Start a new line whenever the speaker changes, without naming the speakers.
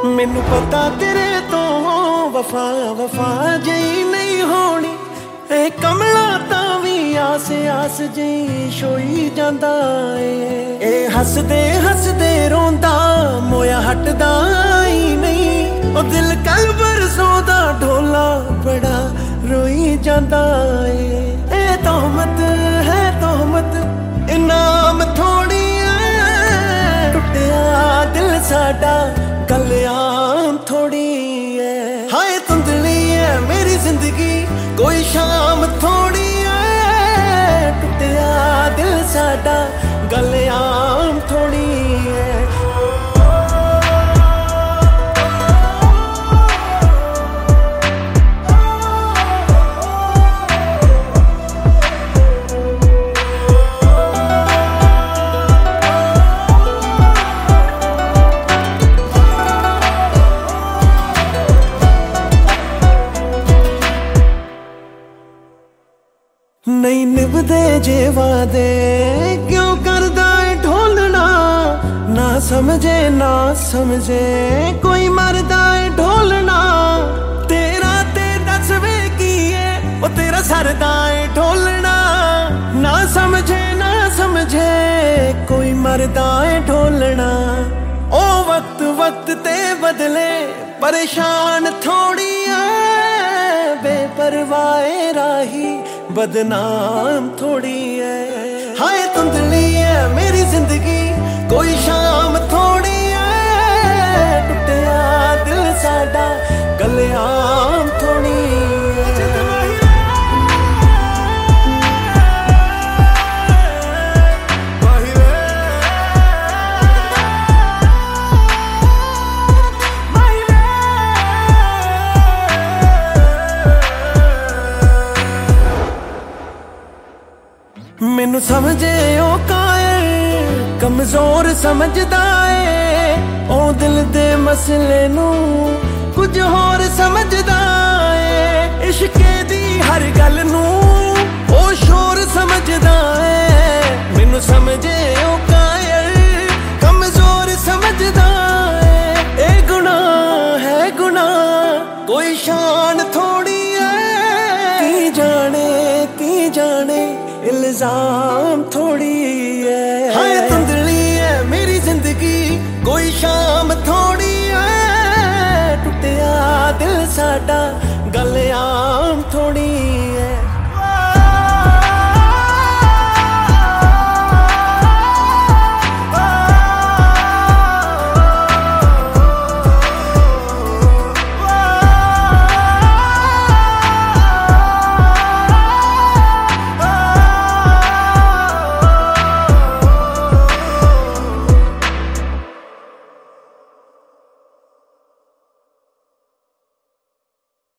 ਮੈਨੂੰ ਪਤਾ ਤੇਰੇ ਤੋਂ ਵਫਾ ਵਫਾ ਜਿਹੀ ਨਹੀਂ ਹੋਣੀ। ਇਹ ਕਮਲਾ ਤਾਂ ਵੀ ਆਸ ਆਸ ਜਿਹੀ ਛੋਈ ਜਾਂਦਾ ਏ। ਇਹ ਹੱਸਦੇ ਹੱਸਦੇ ਰੋਂਦਾ ਮੋਇਆ ਹਟਦਾ ਹੀ ਨਹੀਂ। ਉਹ ਦਿਲ ਕੱਲ ਬਰਸੋਂ ਦਾ ਢੋਲਾ ਬੜਾ ਰੋਈ ਜਾਂਦਾ ਏ। ਇਹ ਤੋਹਮਤ ਹੈ ਤੋਹਮਤ ਇਨਾਮ ਥੋੜੀ ਏ। ਟੁੱਟਿਆ ਦਿਲ ਸਾਡਾ ਕਲਿਆਣ ਥੋੜੀ ਏ। ਹਾਏ ਧੁੰਦਲੀ ਏ ਮੇਰੀ ਜ਼ਿੰਦਗੀ ਕੋਈ ਸ਼ਾਮ ਥੋੜੀ ਏ। ਟੁੱਟਿਆ ਦਿਲ ਸਾਡਾ ਕਲਿਆਣ ਥੋੜੀ ਏ। ਨਹੀਂ ਨਿਭਦੇ ਜੇ ਵਾਦੇ ਕਿਉਂ ਕਰਦਾ ਏ ਢੋਲਣਾ। ਨਾ ਸਮਝੇ ਕੋਈ ਮਰਦਾ ਏ ਢੋਲਣਾ। ਤੇਰਾ ਤੇ ਦੱਸ ਵੇ ਕੀ ਏ ਉਹ ਤੇਰਾ ਸਰਦਾ ਏ ਢੋਲਣਾ। ਨਾ ਸਮਝੇ ਕੋਈ ਮਰਦਾ ਏ ਢੋਲਣਾ। ਉਹ ਵਕਤ ਵਕਤ ਤੇ ਬਦਲੇ ਪਰੇਸ਼ਾਨ ਥੋੜੀ ਏ। ਬੇਪਰਵਾਹ ਰਾਹੀ ਬਦਨਾਮ ਥੋੜੀ ਏ। ਹਾਏ ਧੁੰਦਲੀ ਏ ਮੇਰੀ ਜ਼ਿੰਦਗੀ ਕੋਈ ਸ਼ਾਮ ਥੋੜੀ ਏ। ਟੁੱਟਿਆ ਦਿਲ ਸਾਡਾ ਕਲਿਆਣ ਥੋੜੀ ਏ। ਮੈਨੂੰ ਸਮਝੇ ਉਹ ਕਾਇਰ ਕਮਜ਼ੋਰ ਸਮਝਦਾ ਏ। ਉਹ ਦਿਲ ਦੇ ਮਸਲੇ ਨੂੰ ਕੁਝ ਹੋਰ ਸਮਝਦਾ ਏ। ਇਸ਼ਕੇ ਦੀ ਹਰ ਗੱਲ ਨੂੰ ਉਹ ਸ਼ੋਰ ਸਮਝਦਾ ਏ। ਮੈਨੂੰ ਸਮਝੇ ਉਹ ਕਾਇਰ ਕਮਜ਼ੋਰ ਸਮਝਦਾ ਏ। ਇਹ ਗੁਨਾਹ ਹੈ ਗੁਨਾਹ ਕੋਈ ਸ਼ਾਨ ਥੋੜੀ ਏ। ਕੀ ਜਾਣੇ ਇਲਜ਼ਾਮ ਥੋੜੀ ਏ। ਹਾਏ ਧੁੰਦਲੀ ਏ ਮੇਰੀ ਜ਼ਿੰਦਗੀ ਕੋਈ ਸ਼ਾਮ ਥੋੜੀ ਏ। ਟੁੱਟਿਆ ਦਿਲ ਸਾਡਾ